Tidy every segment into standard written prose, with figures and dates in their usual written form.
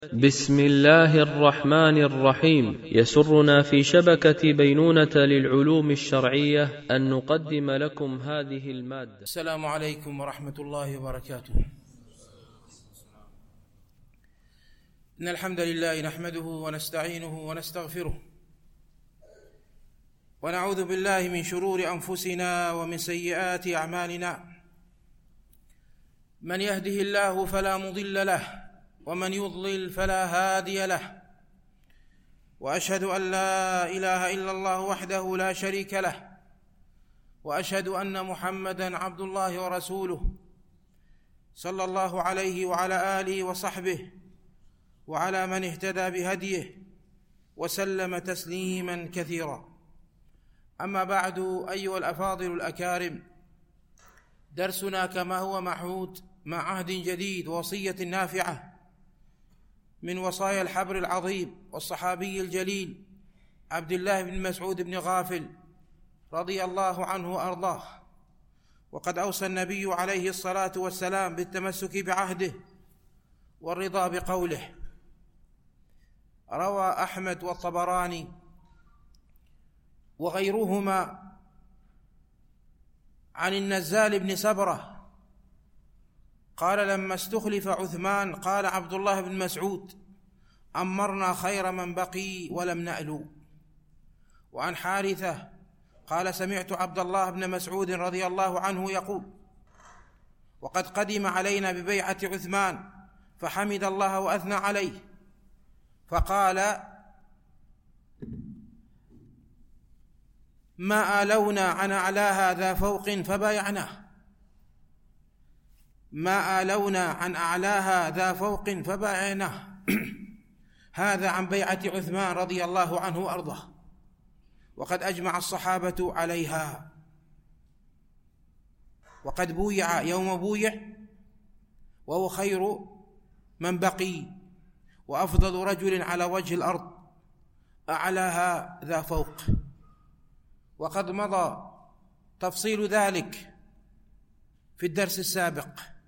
بسم الله الرحمن الرحيم. يسرنا في شبكة بينونة للعلوم الشرعية أن نقدم لكم هذه المادة. السلام عليكم ورحمة الله وبركاته. إن الحمد لله نحمده ونستعينه ونستغفره، ونعوذ بالله من شرور أنفسنا ومن سيئات أعمالنا. من يهده الله فلا مضل له، ومن يضلل فلا هادي له، وأشهد أن لا إله إلا الله وحده لا شريك له، وأشهد أن محمدًا عبد الله ورسوله صلى الله عليه وعلى آله وصحبه وعلى من اهتدى بهديه وسلم تسليمًا كثيرا. أما بعد، أيها الأفاضل الأكارم، درسنا كما هو معهود مع عهد جديد ووصية نافعة من وصايا الحبر العظيم والصحابي الجليل عبد الله بن مسعود بن غافل رضي الله عنه وأرضاه. وقد أوصى النبي عليه الصلاة والسلام بالتمسك بعهده والرضا بقوله. روى أحمد والطبراني وغيرهما عن النزال بن سبرة قال: لما استخلف عثمان قال عبد الله بن مسعود: أمرنا خير من بقي ولم نألو. وعن حارثة قال: سمعت عبد الله بن مسعود رضي الله عنه يقول: وقد قدم علينا ببيعة عثمان فحمد الله وأثنى عليه، فقال: ما آلونا عن أعلاها ذا فوق فبايعناه. ما آلونا عن أعلاها ذا فوق فبايعناه. هذا عن بيعة عثمان رضي الله عنه وأرضاه، وقد أجمع الصحابة عليها. وقد بويع يوم بويع وهو خير من بقي وأفضل رجل على وجه الأرض، أعلاها ذا فوق. وقد مضى تفصيل ذلك في الدرس السابق.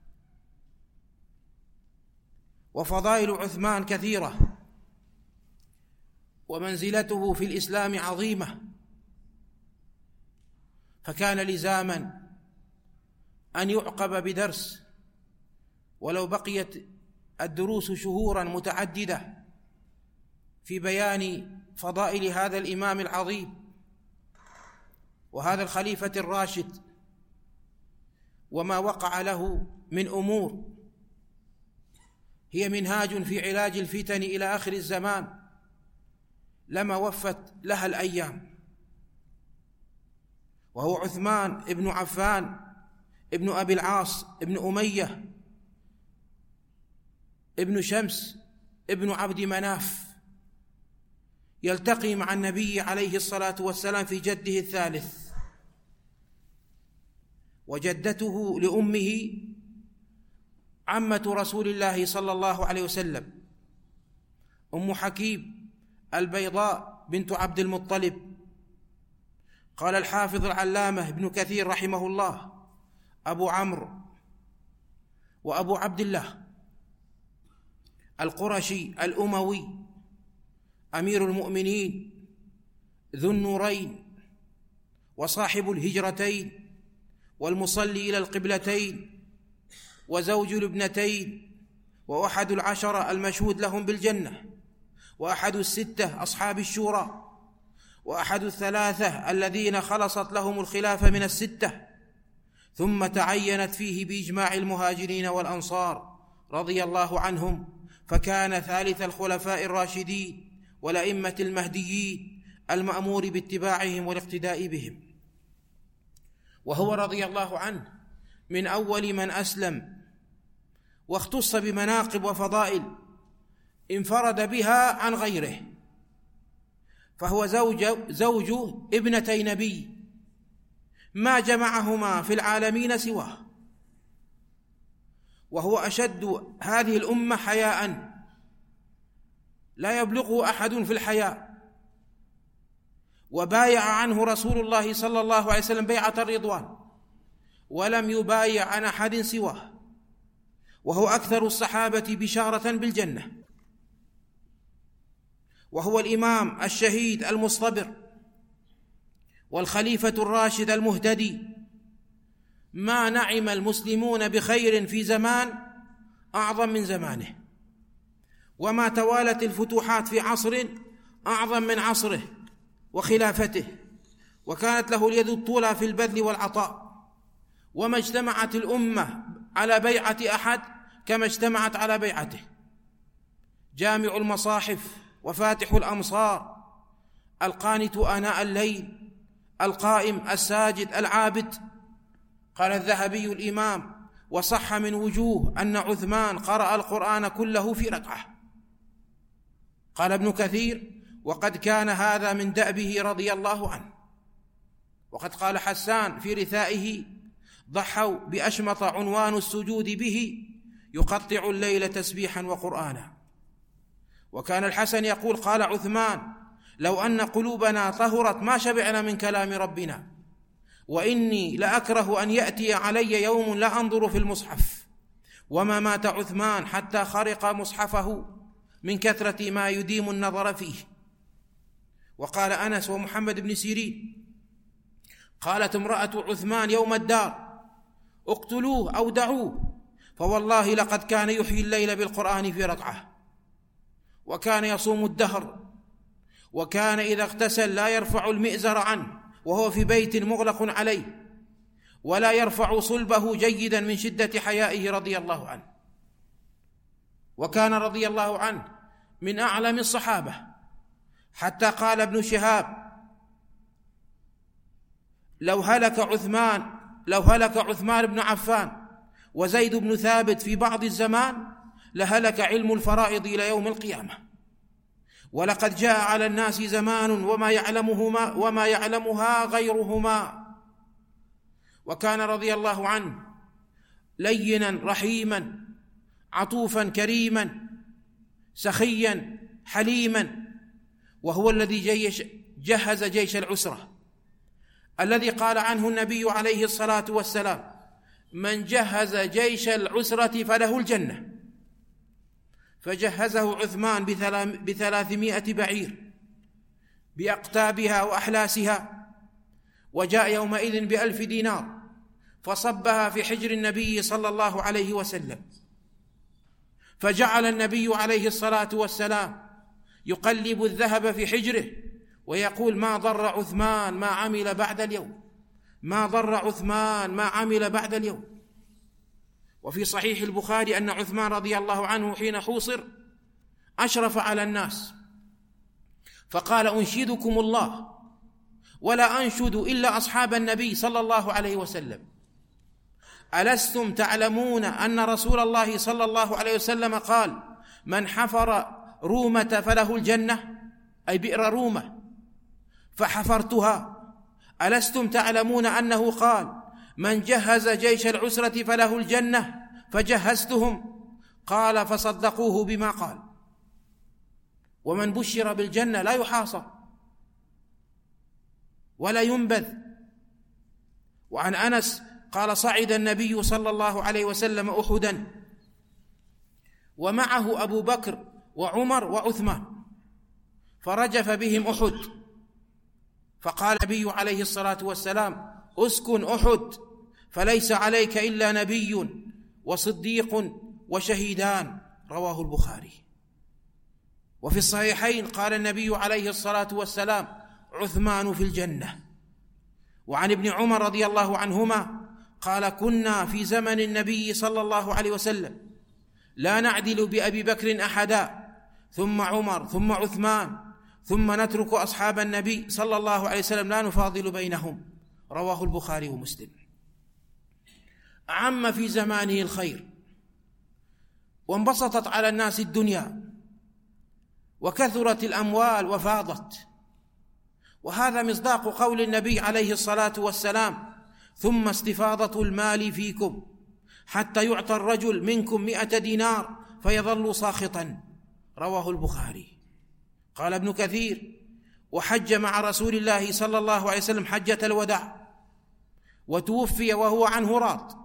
وفضائل عثمان كثيرة، ومنزلته في الإسلام عظيمة، فكان لزاما أن يعقب بدرس، ولو بقيت الدروس شهورا متعددة في بيان فضائل هذا الإمام العظيم وهذا الخليفة الراشد، وما وقع له من أمور هي منهاج في علاج الفتن إلى آخر الزمان لما وفت لها الأيام. وهو عثمان ابن عفان ابن أبي العاص ابن أمية ابن شمس ابن عبد مناف، يلتقي مع النبي عليه الصلاة والسلام في جده الثالث. وجدته لأمه عمة رسول الله صلى الله عليه وسلم، أم حكيم البيضاء بنت عبد المطلب. قال الحافظ العلامة ابن كثير رحمه الله: أبو عمرو وأبو عبد الله القرشي الأموي، أمير المؤمنين ذو النورين وصاحب الهجرتين والمصلي إلى القبلتين وزوج الابنتين، وأحد العشرة المشهود لهم بالجنة، وأحد الستة أصحاب الشورى، وأحد الثلاثة الذين خلصت لهم الخلافة من الستة، ثم تعينت فيه بإجماع المهاجرين والأنصار رضي الله عنهم، فكان ثالث الخلفاء الراشدين والأئمة المهديين المأمور باتباعهم والاقتداء بهم. وهو رضي الله عنه من أول من أسلم، واختص بمناقب وفضائل انفرد بها عن غيره، فهو زوج ابنتي نبي ما جمعهما في العالمين سواه، وهو أشد هذه الأمة حياء، لا يبلغه أحد في الحياء. وبايع عنه رسول الله صلى الله عليه وسلم بيعة الرضوان، ولم يبايع عن أحد سواه، وهو أكثر الصحابة بشارة بالجنة، وهو الإمام الشهيد المصطبر والخليفة الراشد المهتدي، ما نعم المسلمون بخير في زمان أعظم من زمانه، وما توالت الفتوحات في عصر أعظم من عصره وخلافته، وكانت له اليد الطولى في البذل والعطاء، وما اجتمعت الأمة على بيعة أحد كما اجتمعت على بيعته. جامع المصاحف وفاتح الأمصار، القانت آناء الليل، القائم الساجد العابد. قال الذهبي الإمام: وصح من وجوه أن عثمان قرأ القرآن كله في ركعة. قال ابن كثير: وقد كان هذا من دأبه رضي الله عنه. وقد قال حسان في رثائه: ضحوا بأشمط عنوان السجود به يقطع الليل تسبيحا وقرآنا. وكان الحسن يقول: قال عثمان: لو أن قلوبنا طهرت ما شبعنا من كلام ربنا، وإني لأكره أن يأتي علي يوم لا أنظر في المصحف. وما مات عثمان حتى خرق مصحفه من كثرة ما يديم النظر فيه. وقال أنس ومحمد بن سيرين: قالت امرأة عثمان يوم الدار: اقتلوه أو دعوه، فوالله لقد كان يحيي الليل بالقرآن في ركعة، وكان يصوم الدهر، وكان إذا اغتسل لا يرفع المئزر عنه وهو في بيت مغلق عليه، ولا يرفع صلبه جيدا من شدة حيائه رضي الله عنه. وكان رضي الله عنه من أعلم الصحابة، حتى قال ابن شهاب: لو هلك عثمان بن عفان وزيد بن ثابت في بعض الزمان لهلك علم الفرائض إلى يوم القيامة. ولقد جاء على الناس زمان وما يعلمها غيرهما. وكان رضي الله عنه لينا رحيما عطوفا كريما سخيا حليما، وهو الذي جهز جيش العسرة الذي قال عنه النبي عليه الصلاة والسلام: من جهز جيش العسرة فله الجنة. فجهزه عثمان ب300 بعير بأقتابها وأحلاسها، وجاء يومئذ ب1000 دينار فصبها في حجر النبي صلى الله عليه وسلم. فجعل النبي عليه الصلاة والسلام يقلب الذهب في حجره ويقول: ما ضر عثمان ما عمل بعد اليوم، ما ضر عثمان ما عمل بعد اليوم. وفي صحيح البخاري أن عثمان رضي الله عنه حين حوصر أشرف على الناس فقال: أنشدكم الله ولا أنشد إلا أصحاب النبي صلى الله عليه وسلم، ألستم تعلمون أن رسول الله صلى الله عليه وسلم قال: من حفر رومة فله الجنة، أي بئر رومة، فحفرتها. ألستم تعلمون أنه قال: من جهز جيش العسرة فله الجنة، فجهزتهم. قال: فصدقوه بما قال. ومن بشر بالجنة لا يحاصر ولا ينبذ. وعن أنس قال: صعد النبي صلى الله عليه وسلم أحدا ومعه أبو بكر وعمر وعثمان، فرجف بهم أحد، فقال النبي عليه الصلاة والسلام: اسكن أحد، فليس عليك إلا نبي وصديق وشهيدان. رواه البخاري. وفي الصحيحين قال النبي عليه الصلاة والسلام: عثمان في الجنة. وعن ابن عمر رضي الله عنهما قال: كنا في زمن النبي صلى الله عليه وسلم لا نعدل بأبي بكر أحدا، ثم عمر، ثم عثمان، ثم نترك أصحاب النبي صلى الله عليه وسلم لا نفاضل بينهم. رواه البخاري ومسلم. عم في زمانه الخير، وانبسطت على الناس الدنيا، وكثرت الأموال وفاضت. وهذا مصداق قول النبي عليه الصلاة والسلام: ثم استفاضة المال فيكم حتى يعطى الرجل منكم 100 دينار فيظل ساخطا. رواه البخاري. قال ابن كثير: وحج مع رسول الله صلى الله عليه وسلم حجة الوداع، وتوفي وهو عنه راض،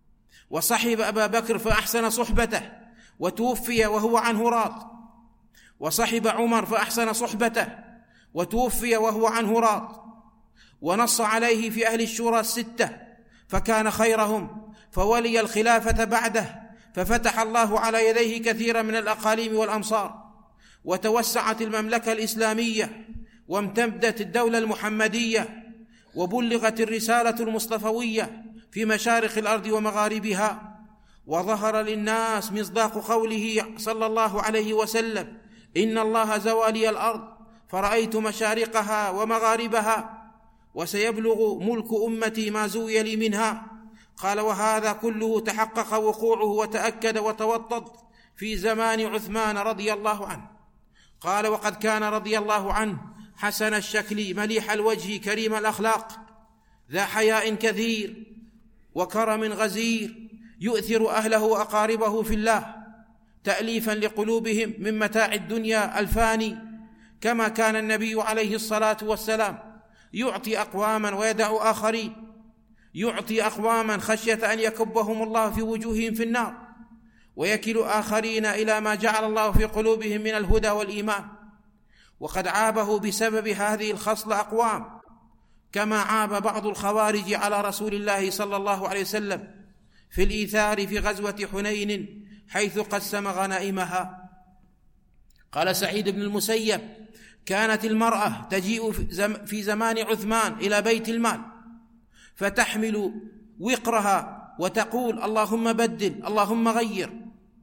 وصحب أبا بكر فأحسن صحبته وتوفي وهو عنه راض، وصحب عمر فأحسن صحبته وتوفي وهو عنه راض، ونص عليه في أهل الشورى 6 فكان خيرهم، فولي الخلافة بعده، ففتح الله على يديه كثيرا من الأقاليم والأمصار، وتوسعت المملكة الإسلامية، وامتدت الدولة المحمدية، وبلغت الرسالة المصطفوية في مشارق الأرض ومغاربها، وظهر للناس مصداق قوله صلى الله عليه وسلم: إن الله زوى لي الأرض فرأيت مشارقها ومغاربها، وسيبلغ ملك أمتي ما زوي لي منها. قال: وهذا كله تحقق وقوعه وتأكد وتوطد في زمان عثمان رضي الله عنه. قال: وقد كان رضي الله عنه حسن الشكل مليح الوجه كريم الأخلاق، ذا حياء كثير وكرم غزير، يؤثر أهله وأقاربه في الله تأليفا لقلوبهم من متاع الدنيا الفاني، كما كان النبي عليه الصلاة والسلام يعطي أقواما ويدع آخرين، يعطي أقواما خشية أن يكبهم الله في وجوههم في النار، ويكل آخرين إلى ما جعل الله في قلوبهم من الهدى والإيمان. وقد عابه بسبب هذه الخصلة أقوام، كما عاب بعض الخوارج على رسول الله صلى الله عليه وسلم في الإيثار في غزوة حنين حيث قسم غنائمها. قال سعيد بن المسيب: كانت المرأة تجيء في زمان عثمان إلى بيت المال فتحمل وقرها وتقول: اللهم بدل، اللهم غير.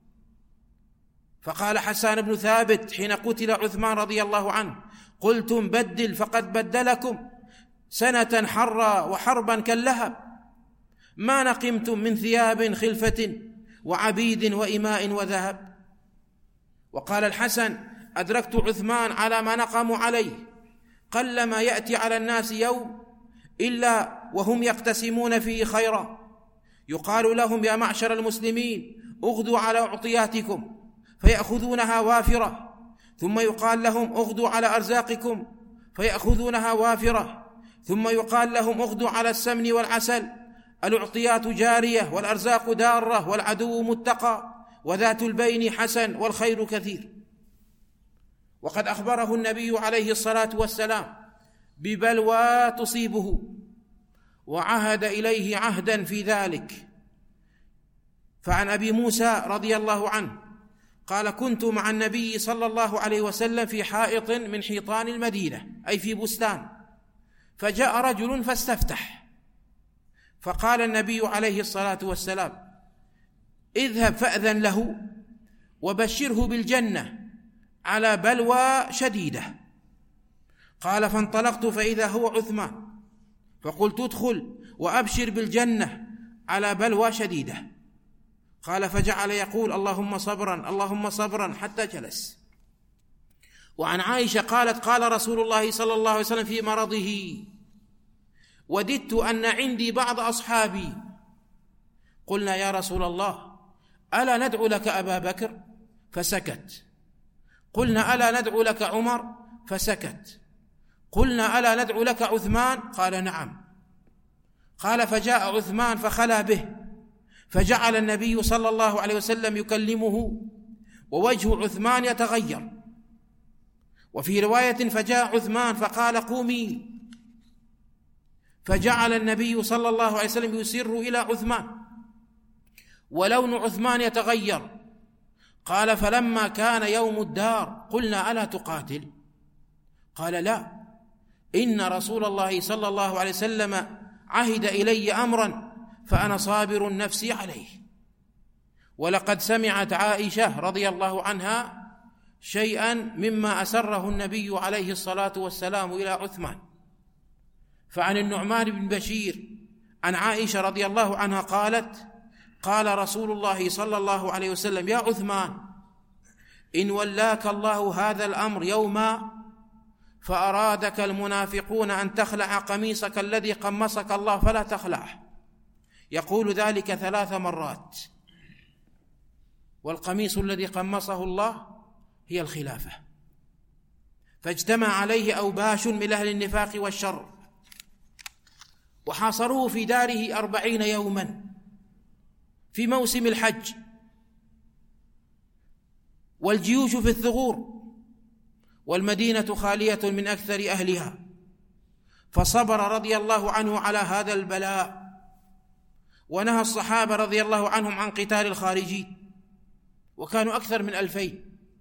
فقال حسان بن ثابت حين قتل عثمان رضي الله عنه: قلتم بدل فقد بدلكم، سنة حرا وحربا كاللهب، ما نقمتم من ثياب خلفة وعبيد وإماء وذهب. وقال الحسن: أدركت عثمان على ما نقموا عليه، قلما يأتي على الناس يوم إلا وهم يقتسمون فيه خيرا، يقال لهم: يا معشر المسلمين اغدوا على عطياتكم، فيأخذونها وافرة، ثم يقال لهم: اغدوا على أرزاقكم، فيأخذونها وافرة، ثم يقال لهم: اغدوا على السمن والعسل، العطيات جارية والأرزاق دارة والعدو متقى، وذات البين حسن والخير كثير. وقد أخبره النبي عليه الصلاة والسلام ببلوى تصيبه، وعهد إليه عهدا في ذلك. فعن أبي موسى رضي الله عنه قال: كنت مع النبي صلى الله عليه وسلم في حائط من حيطان المدينة، أي في بستان، فجاء رجل فاستفتح، فقال النبي عليه الصلاة والسلام: اذهب فأذن له وبشره بالجنة على بلوى شديدة. قال: فانطلقت فإذا هو عثمان، فقلت: ادخل وأبشر بالجنة على بلوى شديدة. قال: فجعل يقول: اللهم صبرا، اللهم صبرا، حتى جلس. وعن عائشة قالت: قال رسول الله صلى الله عليه وسلم في مرضه: وددت أن عندي بعض أصحابي. قلنا: يا رسول الله، ألا ندعو لك أبا بكر؟ فسكت. قلنا: ألا ندعو لك عمر؟ فسكت. قلنا: ألا ندعو لك عثمان؟ قال: نعم. قال: فجاء عثمان فخلا به، فجعل النبي صلى الله عليه وسلم يكلمه، ووجه عثمان يتغير. وفي رواية: فجاء عثمان فقال: قومي، فجعل النبي صلى الله عليه وسلم يسر إلى عثمان، ولون عثمان يتغير. قال: فلما كان يوم الدار قلنا: ألا تقاتل؟ قال: لا، إن رسول الله صلى الله عليه وسلم عهد إلي أمرا فأنا صابر نفسي عليه. ولقد سمعت عائشة رضي الله عنها شيئا مما أسره النبي عليه الصلاة والسلام إلى عثمان. فعن النعمان بن بشير عن عائشة رضي الله عنها قالت: قال رسول الله صلى الله عليه وسلم: يا عثمان، إن ولاك الله هذا الأمر يوما فأرادك المنافقون أن تخلع قميصك الذي قمصك الله فلا تخلعه، يقول ذلك 3 مرات. والقميص الذي قمصه الله هي الخلافة. فاجتمع عليه أوباش من أهل النفاق والشر، وحاصروه في داره 40 يوما في موسم الحج، والجيوش في الثغور والمدينة خالية من أكثر أهلها، فصبر رضي الله عنه على هذا البلاء، ونهى الصحابة رضي الله عنهم عن قتال الخارجين، وكانوا أكثر من 2000،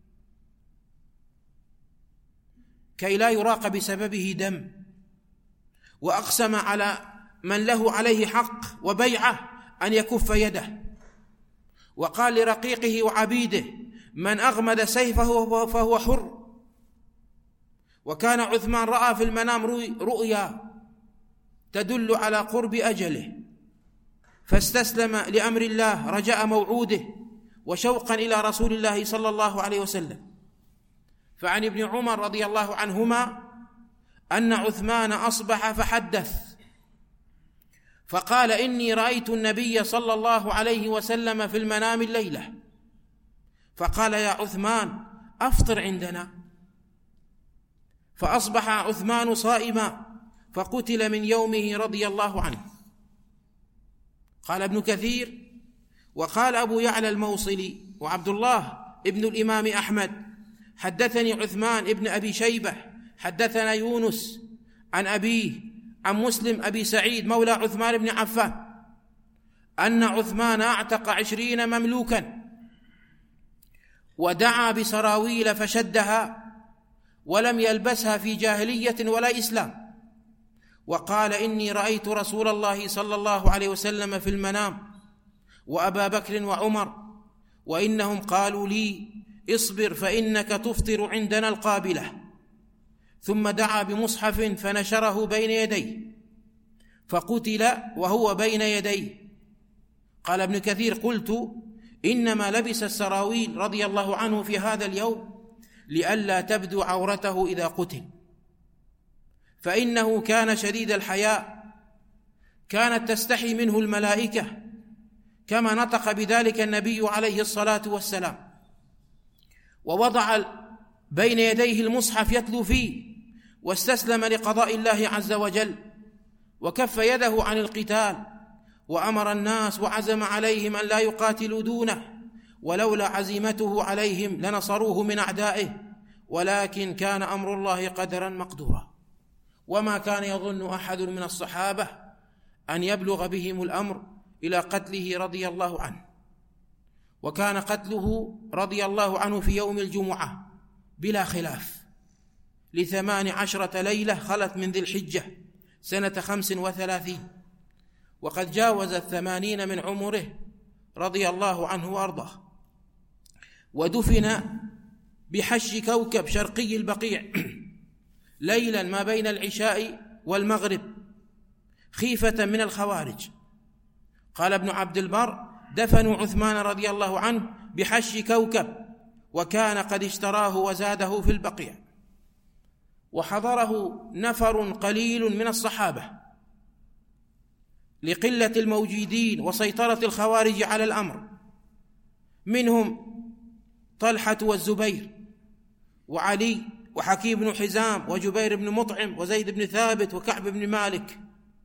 كي لا يراق بسببه دم، وأقسم على من له عليه حق وبيعة أن يكف يده، وقال لرقيقه وعبيده: من أغمد سيفه فهو حر. وكان عثمان رأى في المنام رؤيا تدل على قرب أجله، فاستسلم لأمر الله رجاء موعوده وشوقا إلى رسول الله صلى الله عليه وسلم. فعن ابن عمر رضي الله عنهما أن عثمان أصبح فحدث فقال: إني رأيت النبي صلى الله عليه وسلم في المنام الليلة، فقال: يا عثمان أفطر عندنا. فأصبح عثمان صائما فقتل من يومه رضي الله عنه. قال ابن كثير: وقال أبو يعلى الموصلي وعبد الله ابن الإمام أحمد: حدثني عثمان ابن أبي شيبة حدثنا يونس عن أبيه عن مسلم أبي سعيد مولى عثمان بن عفان أن عثمان أعتق 20 مملوكا، ودعا بسراويل فشدها ولم يلبسها في جاهلية ولا إسلام، وقال: إني رأيت رسول الله صلى الله عليه وسلم في المنام وأبا بكر وعمر، وإنهم قالوا لي: اصبر فإنك تفطر عندنا القابلة. ثم دعا بمصحف فنشره بين يديه فقتل وهو بين يديه. قال ابن كثير: قلت: إنما لبس السراويل رضي الله عنه في هذا اليوم لئلا تبدو عورته إذا قتل، فإنه كان شديد الحياء، كانت تستحي منه الملائكة، كما نطق بذلك النبي عليه الصلاة والسلام. ووضع بين يديه المصحف يتلو فيه، واستسلم لقضاء الله عز وجل، وكف يده عن القتال، وأمر الناس وعزم عليهم أن لا يقاتلوا دونه، ولولا عزيمته عليهم لنصروه من أعدائه، ولكن كان أمر الله قدرا مقدورا. وما كان يظن أحد من الصحابة أن يبلغ بهم الأمر إلى قتله رضي الله عنه. وكان قتله رضي الله عنه في يوم الجمعة بلا خلاف، ل18 ليلة خلت من ذي الحجة سنة 35، وقد جاوز 80 من عمره رضي الله عنه وأرضاه. ودفن بحش كوكب شرقي البقيع ليلا ما بين العشاء والمغرب خيفة من الخوارج. قال ابن عبد البر: دفنوا عثمان رضي الله عنه بحش كوكب، وكان قد اشتراه وزاده في البقيع. وحضره نفر قليل من الصحابة لقلة الموجودين وسيطرة الخوارج على الأمر، منهم طلحة والزبير وعلي وحكيم بن حزام وجبير بن مطعم وزيد بن ثابت وكعب بن مالك.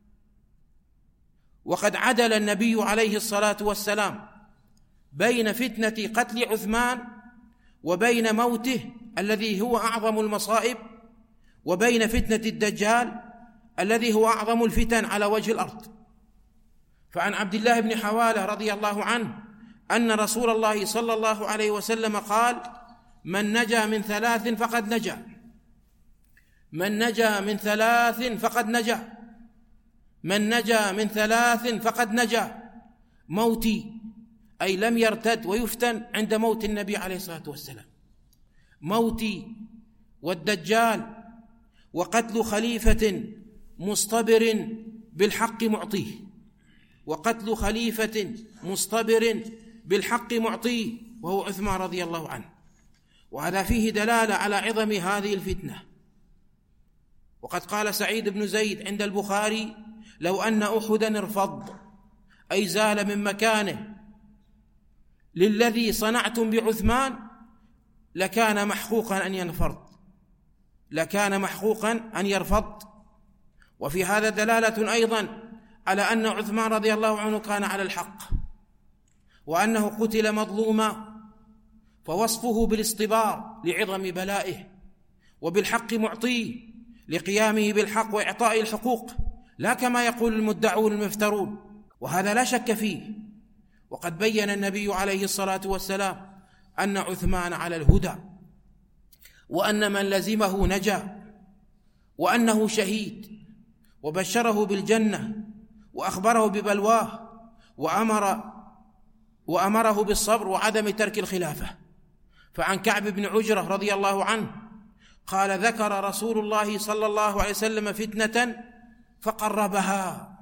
وقد عدل النبي عليه الصلاة والسلام بين فتنة قتل عثمان وبين موته الذي هو أعظم المصائب، وبين فتنة الدجال الذي هو أعظم الفتن على وجه الأرض. فعن عبد الله بن حوالة رضي الله عنه أن رسول الله صلى الله عليه وسلم قال: من نجا من 3 فقد نجا، من نجا من 3 فقد نجا، من نجا من 3 فقد نجا. موتي أي لم يرتد ويفتن عند موت النبي عليه الصلاة والسلام، موتي والدجال وقتل خليفة مصطبر بالحق معطيه، وقتل خليفة مصطبر بالحق معطيه وهو عثمان رضي الله عنه. وهذا فيه دلالة على عظم هذه الفتنة. وقد قال سعيد بن زيد عند البخاري: لو أن أحدا ارفض أي زال من مكانه للذي صنعتم بعثمان لكان محقوقا أن ينفض، لكان محقوقا أن يرفض. وفي هذا دلالة أيضا على أن عثمان رضي الله عنه كان على الحق، وأنه قتل مظلوما، فوصفه بالاصطبار لعظم بلائه، وبالحق معطيه لقيامه بالحق وإعطاء الحقوق، لا كما يقول المدعون المفترون، وهذا لا شك فيه. وقد بين النبي عليه الصلاة والسلام أن عثمان على الهدى، وأن من لزمه نجا، وأنه شهيد، وبشره بالجنة، وأخبره ببلواه، وأمره بالصبر وعدم ترك الخلافة. فعن كعب بن عجرة رضي الله عنه قال: ذكر رسول الله صلى الله عليه وسلم فتنة فقربها،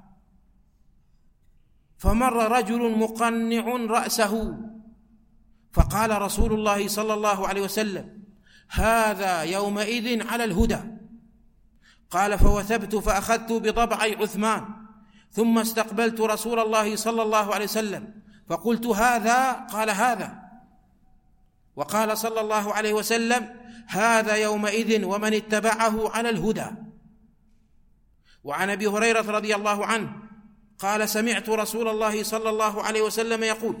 فمر رجل مقنع رأسه، فقال رسول الله صلى الله عليه وسلم: هذا يومئذ على الهدى. قال: فوثبت فأخذت بضبع عثمان، ثم استقبلت رسول الله صلى الله عليه وسلم فقلت: هذا؟ قال: هذا. وقال صلى الله عليه وسلم: هذا يومئذ ومن اتبعه على الهدى. وعن أبي هريرة رضي الله عنه قال: سمعت رسول الله صلى الله عليه وسلم يقول: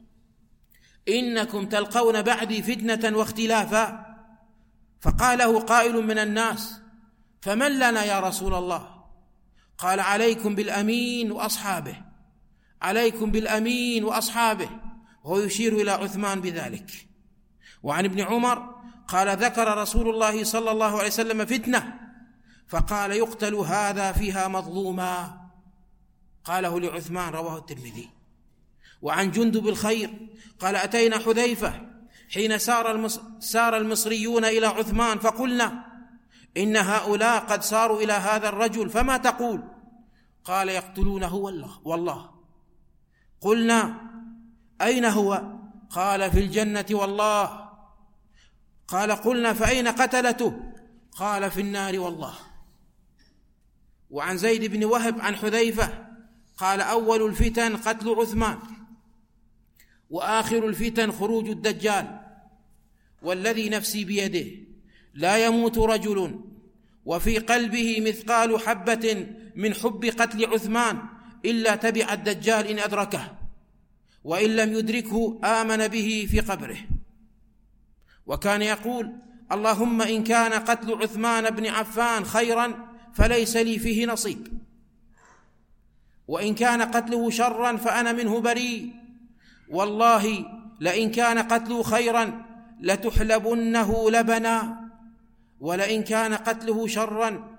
إنكم تلقون بعدي فتنة واختلافا. فقاله قائل من الناس: فمن لنا يا رسول الله؟ قال: عليكم بالأمين وأصحابه، عليكم بالأمين وأصحابه، وهو يشير إلى عثمان بذلك. وعن ابن عمر قال: ذكر رسول الله صلى الله عليه وسلم فتنة فقال: يقتل هذا فيها مظلوما. قاله لعثمان، رواه الترمذي. وعن جندب الخير قال: أتينا حذيفة حين سار المصريون إلى عثمان فقلنا: إن هؤلاء قد ساروا إلى هذا الرجل، فما تقول؟ قال: يقتلونه والله. قلنا: أين هو؟ قال: في الجنة والله. قال: قلنا: فأين قتلته؟ قال: في النار والله. وعن زيد بن وهب عن حذيفة قال: أول الفتن قتل عثمان، وآخر الفتن خروج الدجال، والذي نفسي بيده لا يموت رجل وفي قلبه مثقال حبة من حب قتل عثمان إلا تبع الدجال إن أدركه، وإن لم يدركه آمن به في قبره. وكان يقول: اللهم إن كان قتل عثمان بن عفان خيرا فليس لي فيه نصيب، وإن كان قتله شرا فأنا منه بريء، والله لئن كان قتله خيرا لتحلبنه لبنا، ولئن كان قتله شرا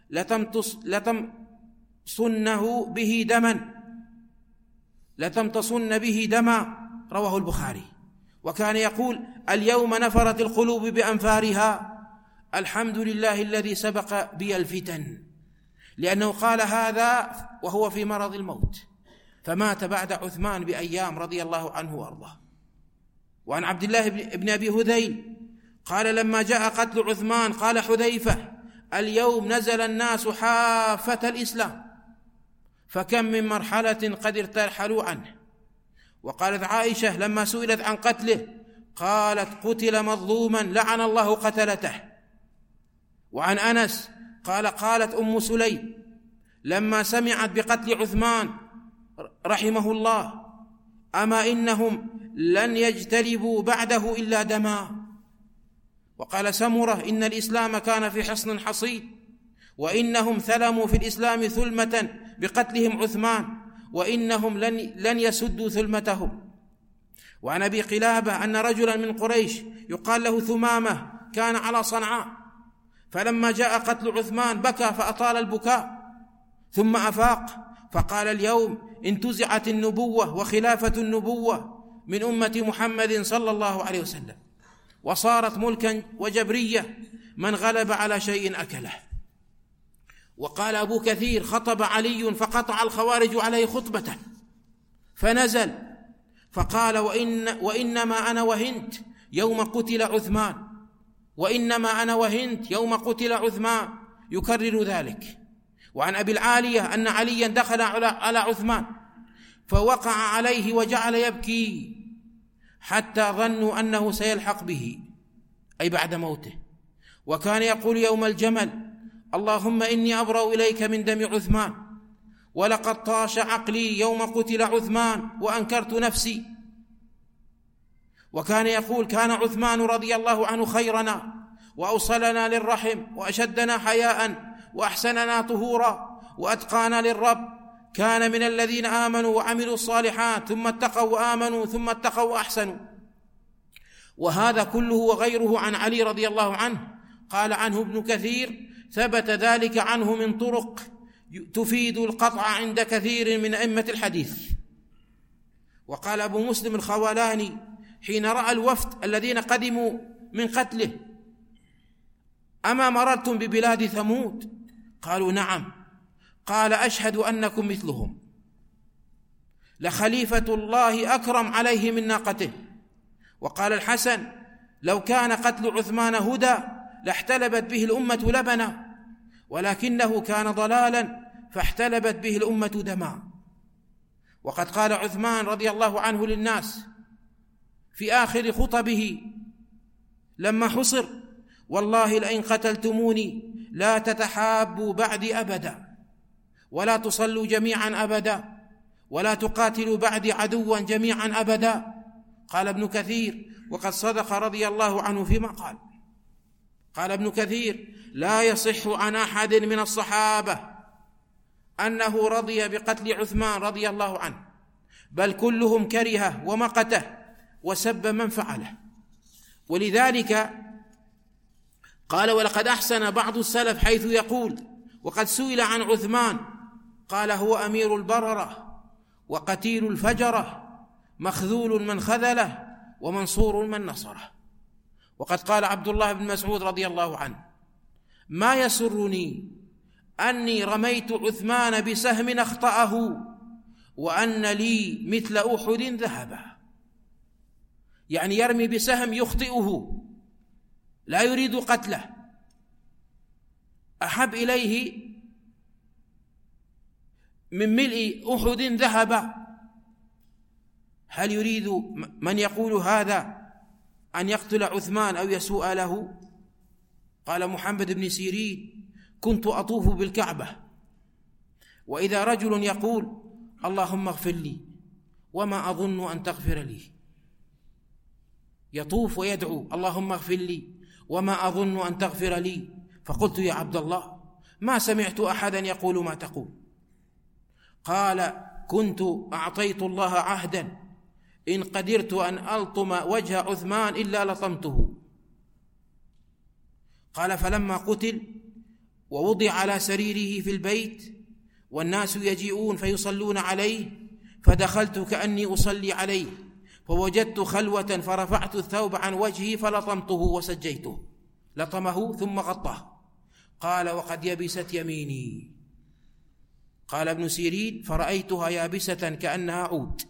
لتمتصن به دما، رواه البخاري. وكان يقول: اليوم نفرت القلوب بأنفارها، الحمد لله الذي سبق بي الفتن، لأنه قال هذا وهو في مرض الموت، فمات بعد عثمان بأيام رضي الله عنه وأرضاه. وعن عبد الله بن أبي هذيل قال: لما جاء قتل عثمان قال حذيفة: اليوم نزل الناس حافة الإسلام، فكم من مرحلة قد ارتحلوا عنه. وقالت عائشة لما سئلت عن قتله قالت: قتل مظلوما لعن الله قتلته. وعن أنس قال: قالت أم سليم لما سمعت بقتل عثمان رحمه الله: أما إنهم لن يجتلبوا بعده إلا دما. وقال سمرة: إن الإسلام كان في حصن حصين، وإنهم ثلموا في الإسلام ثلمة بقتلهم عثمان، وإنهم لن يسدوا ثلمتهم. وعن أبي قلابة أن رجلا من قريش يقال له ثمامة كان على صنعاء، فلما جاء قتل عثمان بكى فأطال البكاء، ثم أفاق فقال: اليوم انتزعت النبوة وخلافة النبوة من أمة محمد صلى الله عليه وسلم، وصارت ملكا وجبرية، من غلب على شيء أكله. وقال أبو كثير: خطب علي فقطع الخوارج عليه خطبته فنزل فقال: وإنما أنا وهنت يوم قتل عثمان، وإنما أنا وهنت يوم قتل عثمان، يكرر ذلك. وعن أبي العالية أن عليا دخل على عثمان فوقع عليه وجعل يبكي حتى ظنوا أنه سيلحق به، أي بعد موته. وكان يقول يوم الجمل: اللهم إني أبرأ إليك من دم عثمان، ولقد طاش عقلي يوم قتل عثمان وأنكرت نفسي. وكان يقول: كان عثمان رضي الله عنه خيرنا، وأوصلنا للرحم وأشدنا حياء وأحسننا طهورا وأتقانا للرب، كان من الذين آمنوا وعملوا الصالحات ثم اتقوا وآمنوا ثم اتقوا وأحسنوا. وهذا كله وغيره عن علي رضي الله عنه. قال عنه ابن كثير: ثبت ذلك عنه من طرق تفيد القطع عند كثير من أئمة الحديث. وقال أبو مسلم الخولاني حين رأى الوفد الذين قدموا من قتله: أما مررتم ببلاد ثمود؟ قالوا: نعم. قال: أشهد أنكم مثلهم، لخليفة الله أكرم عليه من ناقته. وقال الحسن: لو كان قتل عثمان هدى لاحتلبت به الأمة لبنا، ولكنه كان ضلالا فاحتلبت به الأمة دما. وقد قال عثمان رضي الله عنه للناس في آخر خطبه لما حصر: والله لئن قتلتموني لا تتحابوا بعدي أبدا، ولا تصلوا جميعا أبدا، ولا تقاتلوا بعدي عدوا جميعا أبدا. قال ابن كثير: وقد صدق رضي الله عنه فيما قال. قال ابن كثير: لا يصح عن أحد من الصحابة أنه رضي بقتل عثمان رضي الله عنه، بل كلهم كرهه ومقته وسب من فعله. ولذلك قال: ولقد أحسن بعض السلف حيث يقول: وقد سئل عن عثمان قال: هو أمير البررة وقتيل الفجرة، مخذول من خذله ومنصور من نصره. وقد قال عبد الله بن مسعود رضي الله عنه: ما يسرني أني رميت عثمان بسهم أخطأه وأن لي مثل أحد ذهبا. يعني يرمي بسهم يخطئه لا يريد قتله، أحب إليه من ملء أحد ذهبا. هل يريد من يقول هذا أن يقتل عثمان أو يسوء له؟ قال محمد بن سيرين: كنت أطوف بالكعبة وإذا رجل يقول: اللهم اغفر لي وما أظن أن تغفر لي، يطوف ويدعو: اللهم اغفر لي وما أظن أن تغفر لي. فقلت: يا عبد الله، ما سمعت أحدا يقول ما تقول. قال: كنت أعطيت الله عهدا إن قدرت أن ألطم وجه عثمان إلا لطمته. قال: فلما قتل ووضع على سريره في البيت والناس يجيئون فيصلون عليه، فدخلت كأني أصلي عليه، فوجدت خلوة فرفعت الثوب عن وجهي فلطمته وسجيته. لطمه ثم غطاه. قال: وقد يبست يميني. قال ابن سيرين: فرأيتها يابسة كأنها عود.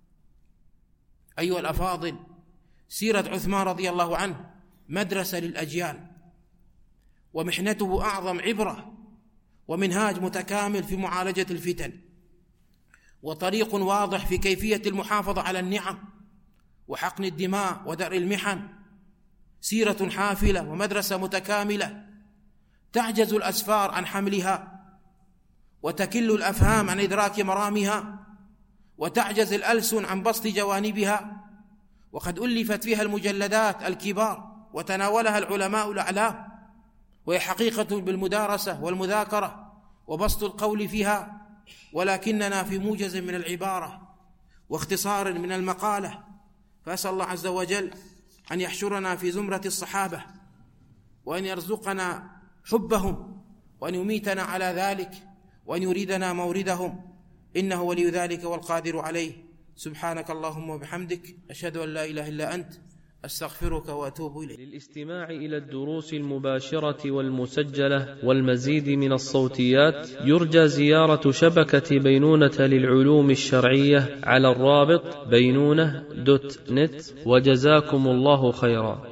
أيها الأفاضل، سيرة عثمان رضي الله عنه مدرسة للأجيال، ومحنته أعظم عبرة ومنهاج متكامل في معالجة الفتن، وطريق واضح في كيفية المحافظة على النعم وحقن الدماء ودرء المحن. سيرة حافلة ومدرسة متكاملة تعجز الأسفار عن حملها، وتكل الأفهام عن إدراك مرامها، وتعجز الألسن عن بسط جوانبها. وقد ألفت فيها المجلدات الكبار وتناولها العلماء الأعلام، وهي حقيقة بالمدارسة والمذاكرة وبسط القول فيها، ولكننا في موجز من العبارة واختصار من المقالة. فأسأل الله عز وجل أن يحشرنا في زمرة الصحابة، وأن يرزقنا حبهم، وأن يميتنا على ذلك، وأن يريدنا موردهم، إنه ولي ذلك والقادر عليه. سبحانك اللهم وبحمدك، أشهد أن لا إله إلا أنت، أستغفرك وأتوب إليك. للاستماع إلى الدروس المباشرة والمسجلة والمزيد من الصوتيات يرجى زيارة شبكة بينونة للعلوم الشرعية على الرابط بينونة.net. وجزاكم الله خيرا.